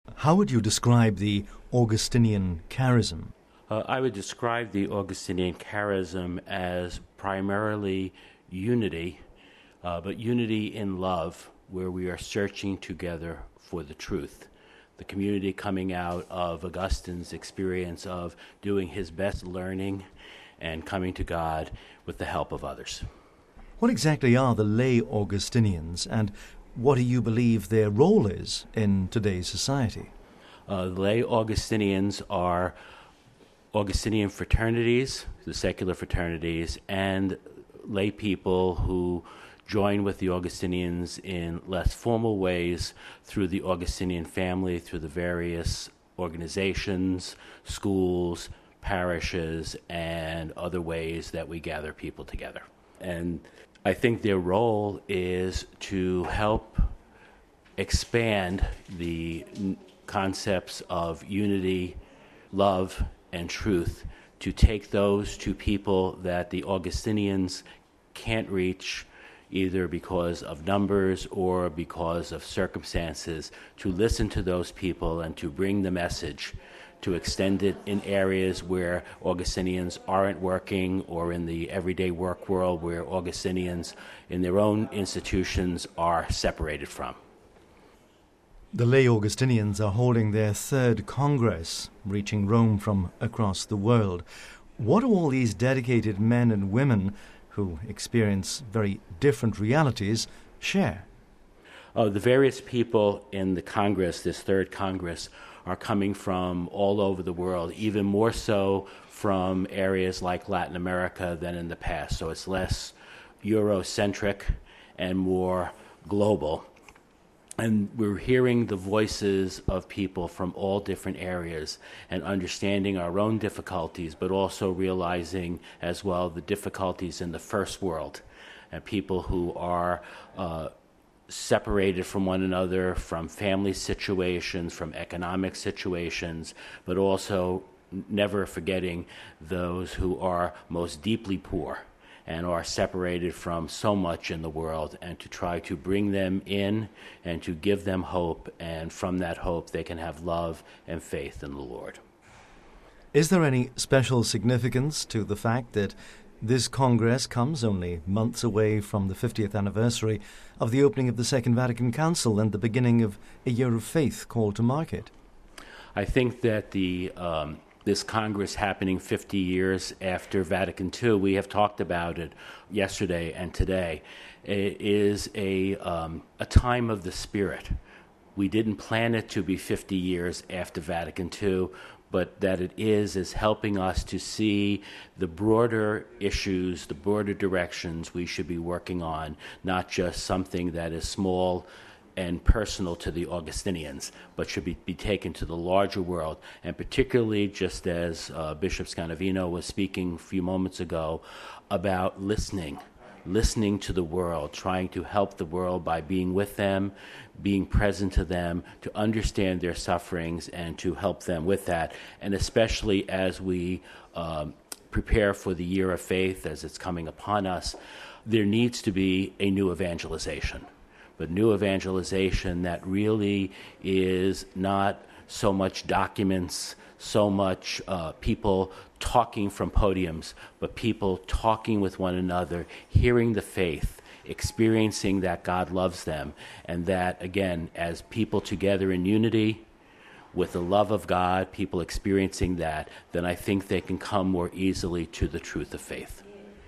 How would you describe the Augustinian charism? I would describe the Augustinian charism as primarily unity, but unity in love, where we are searching together for the truth. The community coming out of Augustine's experience of doing his best learning and coming to God with the help of others. What exactly are the lay Augustinians, and what do you believe their role is in today's society? Lay Augustinians are Augustinian fraternities, the secular fraternities, and lay people who join with the Augustinians in less formal ways through the Augustinian family, through the various organizations, schools, parishes, and other ways that we gather people together. And I think their role is to help expand the concepts of unity, love, and truth, to take those to people that the Augustinians can't reach either because of numbers or because of circumstances, to listen to those people and to bring the message, to extend it in areas where Augustinians aren't working, or in the everyday work world where Augustinians in their own institutions are separated from. The lay Augustinians are holding their third Congress, reaching Rome from across the world. What do all these dedicated men and women who experience very different realities share? The various people in the Congress, this third Congress, are coming from all over the world, even more so from areas like Latin America than in the past. So it's less Eurocentric and more global. And we're hearing the voices of people from all different areas and understanding our own difficulties, but also realizing as well the difficulties in the first world, and people who are separated from one another, from family situations, from economic situations, but also never forgetting those who are most deeply poor and are separated from so much in the world, and to try to bring them in and to give them hope, and from that hope they can have love and faith in the Lord. Is there any special significance to the fact that this Congress comes only months away from the 50th anniversary of the opening of the Second Vatican Council and the beginning of a year of faith called to mark it? I think that this Congress happening 50 years after Vatican II, we have talked about it yesterday and today, it is a time of the Spirit. We didn't plan it to be 50 years after Vatican II, but that it is helping us to see the broader issues, the broader directions we should be working on, not just something that is small and personal to the Augustinians, but should be taken to the larger world. And particularly, just as Bishop Scanavino was speaking a few moments ago, about listening to the world, trying to help the world by being with them, being present to them, to understand their sufferings and to help them with that. And especially as we prepare for the year of faith, as it's coming upon us, there needs to be a new evangelization. But new evangelization that really is not so much documents, so much people talking from podiums, but people talking with one another, hearing the faith, experiencing that God loves them, and that, again, as people together in unity with the love of God, people experiencing that, then I think they can come more easily to the truth of faith.